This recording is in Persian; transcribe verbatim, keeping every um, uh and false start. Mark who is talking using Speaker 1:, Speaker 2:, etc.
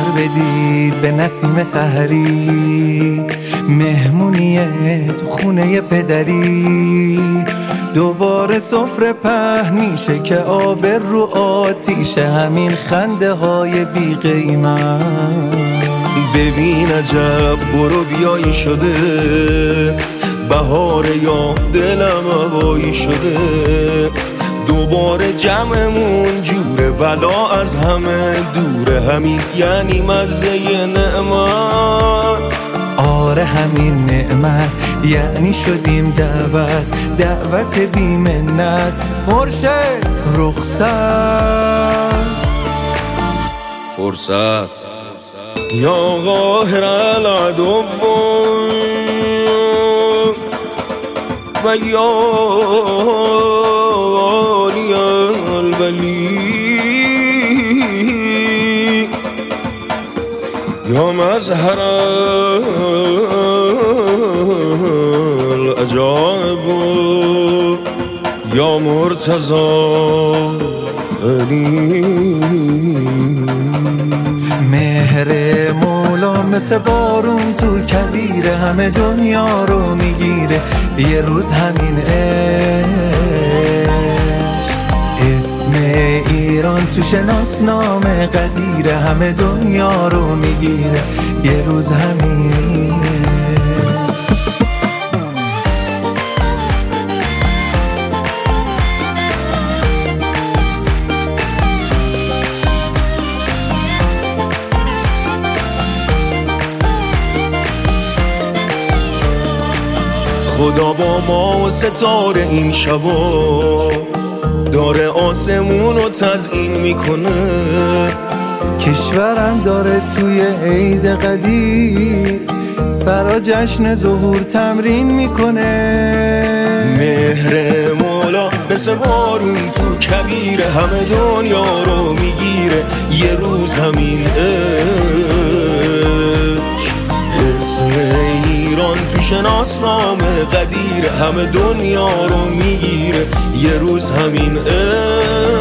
Speaker 1: بدید به نسیم سحری، مهمونیه تو خونه پدری. دوباره سفره پهن میشه که آب رو آتیشه، همین خنده های بی قیمت.
Speaker 2: ببین عجب برو بیایی شده، بهار یا دلم هوایی شده. دوباره جمعمون جوره، بلا از همه دوره، همین یعنی مزه نعمت.
Speaker 1: آره همین نعمت یعنی شدیم دعوت، دعوت بی منت. مرشد رخصت
Speaker 2: فرصت یا قاهر العدو و یا والی الولی، یا مظهر العجائب یا مرتضی علی.
Speaker 1: مهر مولا مثل بارون تو کویره، همه دنیا رو میگیره یه روز همین عشق. اسم ایران تو شناسنامه قدیره، همه دنیا رو میگیره یه روز همین.
Speaker 2: خدا با ما و ستاره این شبا داره آسمون رو تزیین میکنه.
Speaker 1: کشورم داره توی عید قدیر برا جشن ظهور تمرین میکنه.
Speaker 2: مهر مولا مثل بارون تو کویر، همه دنیا رو میگیره یه روز همین عشق. اسم ایران تو شناسنامه قدیر، همه دنیا رو میگیره یه روز همین عشق.